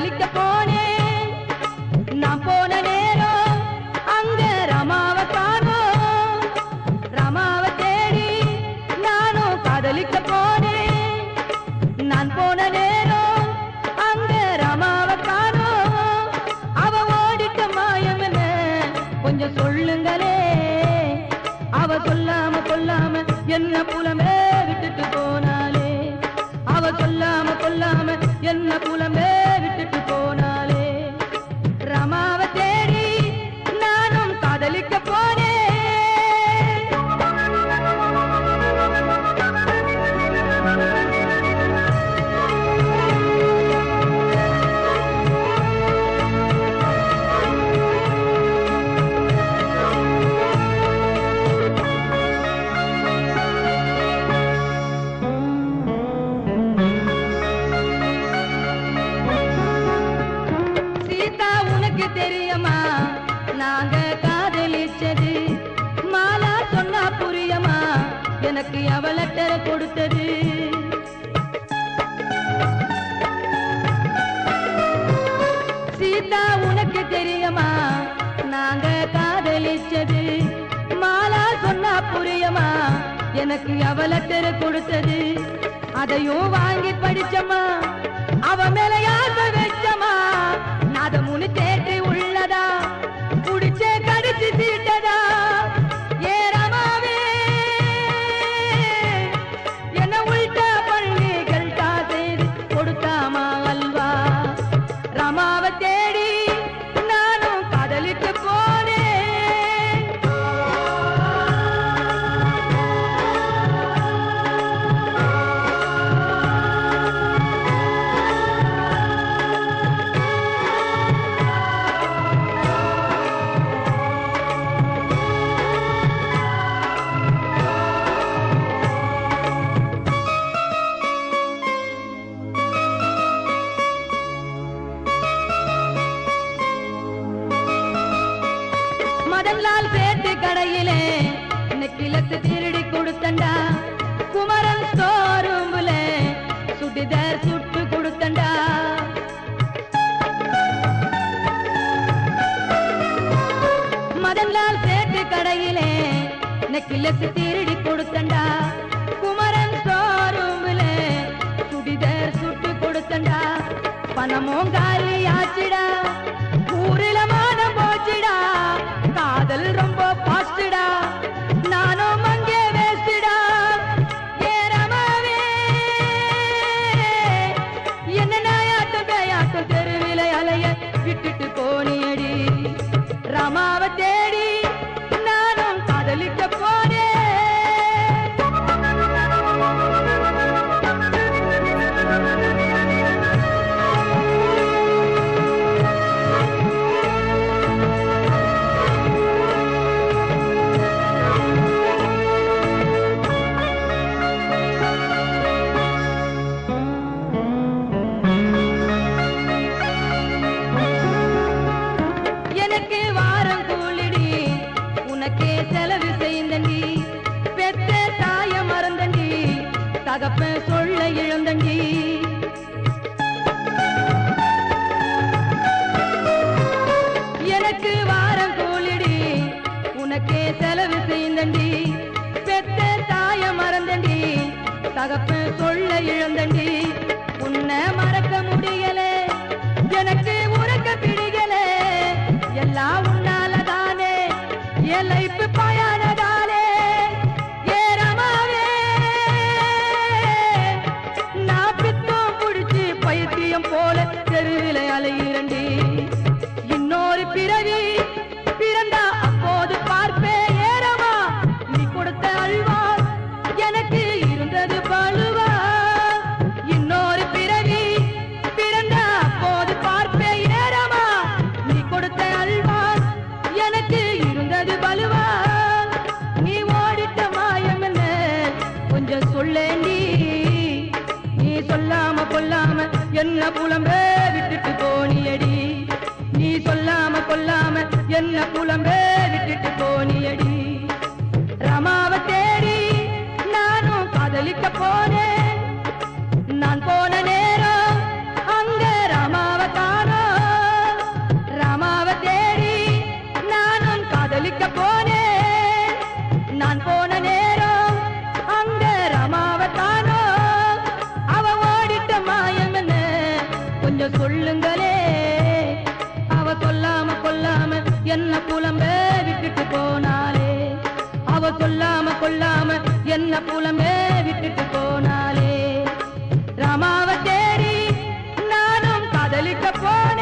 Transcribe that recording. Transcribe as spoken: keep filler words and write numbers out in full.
காதலிக்க போனேன். நான் போன நேரம் அங்க ரமாவை காணோம். ரமாவை தேடி நானும் காதலிக்க போனேன். நான் போன நேரம் அங்க ரமாவை காணோம். அவ ஓடிட்ட மாயம் என்ன கொஞ்சம் சொல்லுங்களே. அவ சொல்லாம கொல்லாம என்ன புலமே விட்டுட்டு போனாலே. அவ சொல்லாம கொல்லாம என்ன புலமே விட்டுட்டு போனாலே. ரமாவை தேடி நானும் காதலிக்க போனேன். தெரியுமா நாங்க காதலிச்சது? மாலா சொன்னா புரியுமா எனக்கு அவ லெட்டர் கொடுத்தது? சீதா உனக்கு தெரியுமா நாங்க காதலிச்சது? மாலா சொன்னா புரியுமா எனக்கு அவ லெட்டர் கொடுத்தது? அதையும் வாங்கி படிச்சமா அவ மேல யாச வச்சமா. நாதமுனி தேற்றி உள்ளதா குடிச்சே கடிச்சு சீட்டதா. ஏ ரமாவே என்ன உள்டா பண்ணி கல்டா செய்து கொடுத்தாமா அல்வா. ரமாவை தேடி நானும் காதலிட்டு போனேன். மதன்லால் பேட்டு கடையிலே நெக்கிலத்து திருடி கொடுத்தண்டா. குமரன் ஸ்டோரூம்ல சுடிதார் சுட்டு கொடுத்தண்டா. மதன்லால் பேட்டு கடையிலே நெக்கிலத்து திருடி கொடுத்தண்டா. குமரன் ஸ்டோரூம்ல சுடிதார் சுட்டு கொடுத்தண்டா. பணமும் காலி ஆச்சிடா, ஊரில மானம் போச்சிடா. காதல் ரொம்ப பாஸ்டா, நானும் அங்கே வேஸ்டா. ஏ ரமாவே என்ன நாயாட்டம் பேயாட்டம் தெருவில அலைய விட்டுட்டு போனியடி. ரமாவை தேடி நானும் காதலிக்க போனேன். எனக்கு வாரம் கூலிடி உனக்கே செலவு செய்தண்டி. பெத்த தாய மறந்தண்டி, தகப்ப சொல்ல இழந்தண்டி. எனக்கு வாரம் கூலிடி உனக்கே செலவு செய்தண்டி. பெத்த தாய மறந்தண்டி, தகப்ப சொல்ல இழந்தண்டி. உன்னை மறக்க முடியல, எனக்கு உறக்க பிடிக்கல. எல்லாம் உன்னாலதானே என் லைஃப் பயனதானே. ஏ ரமாவே நான் பித்தம் புடிச்சு பைத்தியம் போல தெருவில அலையிரண்டி. இன்னொரு பிறவி பிறந்தா அப்போது பார்ப்பேன். ஏறமா நீ கொடுத்த அல்வா எனக்கு இருந்தது பழுவா. இன்னொரு பிறவி பிறந்தா அப்போது பார்ப்பேன். ஏறமா நீ கொடுத்த அல்வா எனக்கு இருந்தது பலுவா. நீ ஓடிட்ட மாயம் என்ன கொஞ்சம் சொல்லேண்டி. நீ சொல்லாம கொல்லாம என்ன புலம்பே விட்டுட்டு போனியடி. நீ சொல்லாம கொல்லாம என்ன புலம்பே விட்டுட்டு போனியடி. ரமாவை தேடி நானும் காதலிக்க போனேன். நான் போன நேரம் அங்க ரமாவை காணோம். என்ன புலமே விட்டுட்டு போனாலே ராமாவை தேடி நானும் காதலிக்க போன